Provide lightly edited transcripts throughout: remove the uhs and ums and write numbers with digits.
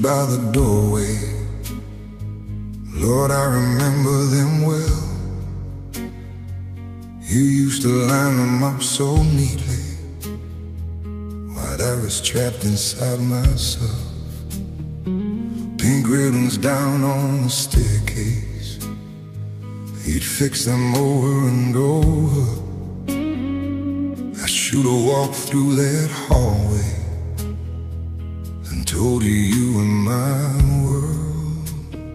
by the doorway, Lord, I remember them well. You used to line them up so neatly, while I was trapped inside myself. Pink ribbons down on the staircase, you'd fix them over and over. I should have walked through that hallway and told you you were my world.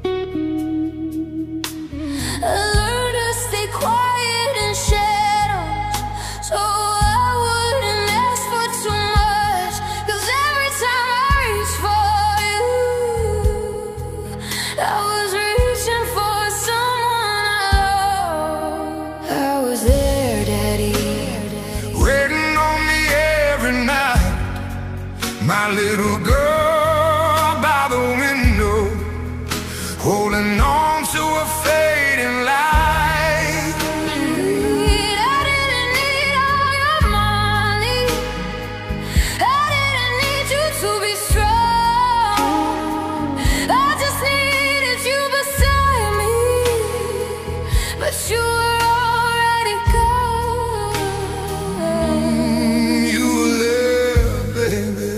I learned to stay quiet in shadows, so I wouldn't ask for too much. 'Cause every time I reached for you, I was reaching for someone I loved. I was there, Daddy, Waiting on me every night, my little girl by the window, holding on to a fading light. I didn't need all your money, I didn't need you to be strong. I just needed you beside me, but you were already gone. You were there, baby.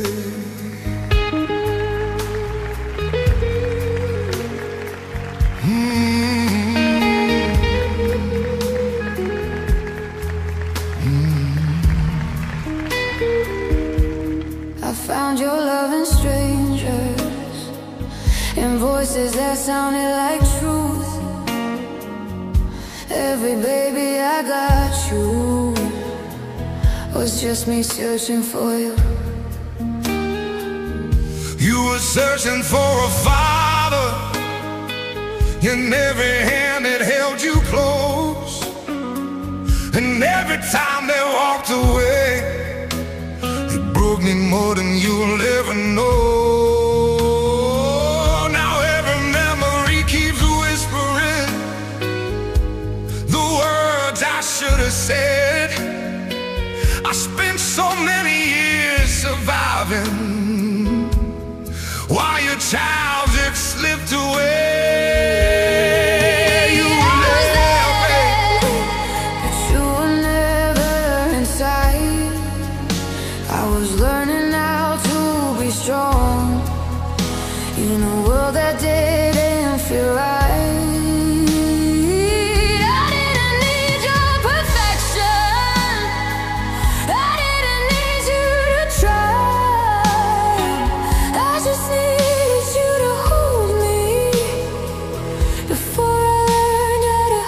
I found your love in strangers, in voices that sounded like truth. Every baby I got you was just me searching for you. You were searching for a father, in every hand that held you close, and every time they walked away, it broke me more than you'll ever know. Now every memory keeps whispering the words I should have said. I spent so many years surviving while your child just slipped away. You were there, baby. But you were never inside. I was learning how to be strong in a world that didn't feel right. I didn't need your perfection, I didn't need you to try. I just needed you to hold me before I learned how to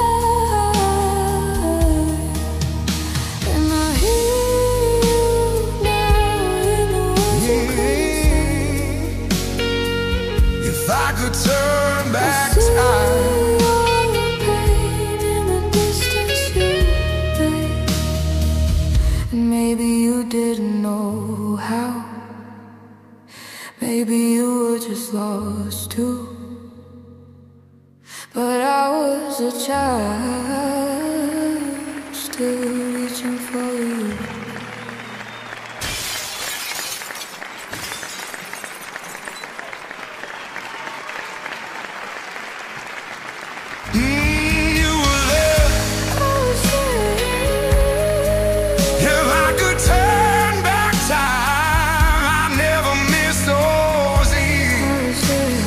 hide. And I hear you now in the words you couldn't say. If I could turn back I see time, all the pain in the distance you made, and maybe you didn't know how. Maybe you were just lost too. But I was a child, still reaching for you. you were there. I was there. If I could turn back time, I'd never miss those I years. was there.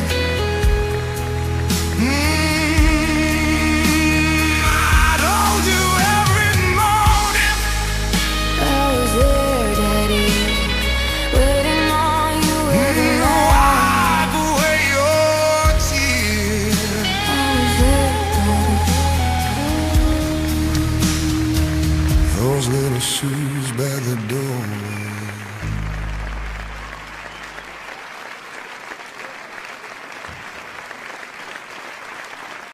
I'd hold you every morning. I was there, Daddy, waiting on you every night. Wipe away your tears. I was there, Daddy. Those little shoes by the doorway.